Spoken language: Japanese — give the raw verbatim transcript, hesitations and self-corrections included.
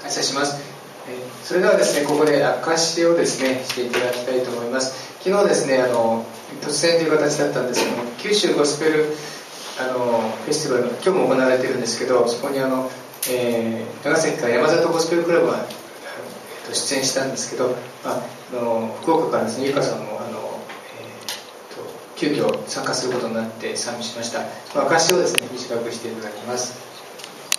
挨拶します。えー、それではですね、ここで証しをですね、していただきたいと思います。昨日ですね、あの突然という形だったんですけども、九州ゴスペルあのフェスティバル、今日も行われているんですけど、そこにあの、えー、長崎から山里ゴスペルクラブが出演したんですけど、まあ、あの福岡からですね、ゆかさんもあの、えー、と急遽参加することになって参加しました。その証しをですね、短くしていただきます。